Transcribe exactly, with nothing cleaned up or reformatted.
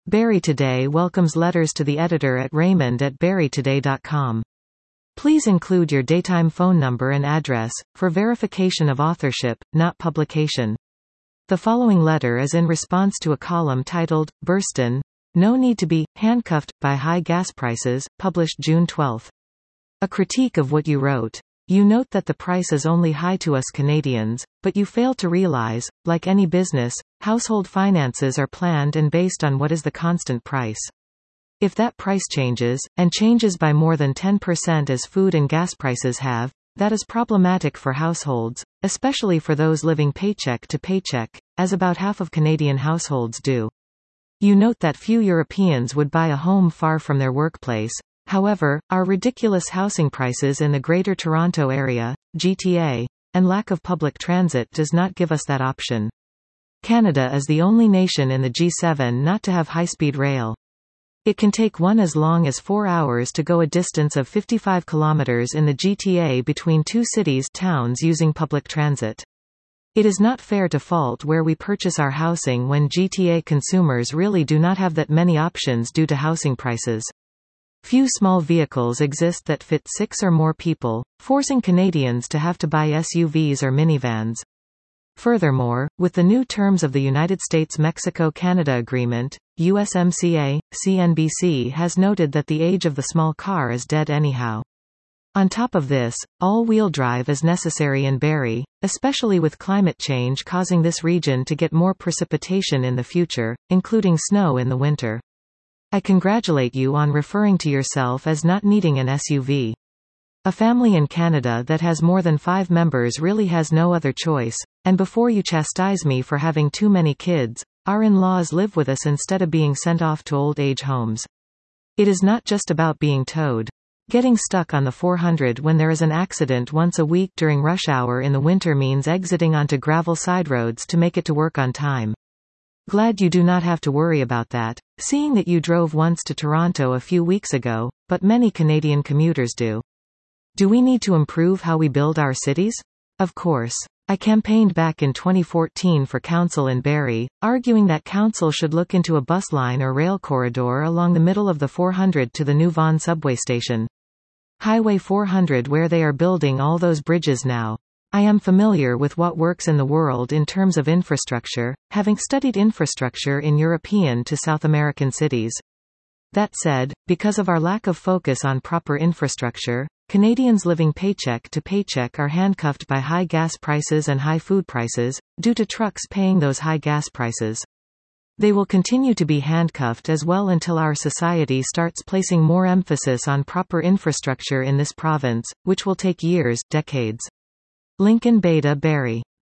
Barrie Today welcomes letters to the editor at raymond at barrie today dot com. Please include your daytime phone number and address, for verification of authorship, not publication. The following letter is in response to a column titled, Burston, No Need to Be Handcuffed by High Gas Prices, published June twelfth. A critique of what you wrote. You note that the price is only high to us Canadians, but you fail to realize, like any business, household finances are planned and based on what is the constant price. If that price changes, and changes by more than ten percent as food and gas prices have, that is problematic for households, especially for those living paycheck to paycheck, as about half of Canadian households do. You note that few Europeans would buy a home far from their workplace. However, our ridiculous housing prices in the Greater Toronto Area, G T A, and lack of public transit does not give us that option. Canada is the only nation in the G seven not to have high-speed rail. It can take one as long as four hours to go a distance of fifty-five kilometers in the G T A between two cities towns using public transit. It is not fair to fault where we purchase our housing when G T A consumers really do not have that many options due to housing prices. Few small vehicles exist that fit six or more people, forcing Canadians to have to buy S U Vs or minivans. Furthermore, with the new terms of the United States-Mexico-Canada Agreement, U S M C A, C N B C has noted that the age of the small car is dead anyhow. On top of this, all-wheel drive is necessary in Barrie, especially with climate change causing this region to get more precipitation in the future, including snow in the winter. I congratulate you on referring to yourself as not needing an S U V. A family in Canada that has more than five members really has no other choice, and before you chastise me for having too many kids, our in-laws live with us instead of being sent off to old-age homes. It is not just about being towed. Getting stuck on the four hundred when there is an accident once a week during rush hour in the winter means exiting onto gravel side roads to make it to work on time. Glad you do not have to worry about that, seeing that you drove once to Toronto a few weeks ago, but many Canadian commuters do. Do we need to improve how we build our cities? Of course. I campaigned back in twenty fourteen for council in Barrie, arguing that council should look into a bus line or rail corridor along the middle of the four hundred to the new Vaughan subway station. Highway four hundred where they are building all those bridges now. I am familiar with what works in the world in terms of infrastructure, having studied infrastructure in European to South American cities. That said, because of our lack of focus on proper infrastructure, Canadians living paycheck to paycheck are handcuffed by high gas prices and high food prices, due to trucks paying those high gas prices. They will continue to be handcuffed as well until our society starts placing more emphasis on proper infrastructure in this province, which will take years, decades. Lincoln Beda Barrie.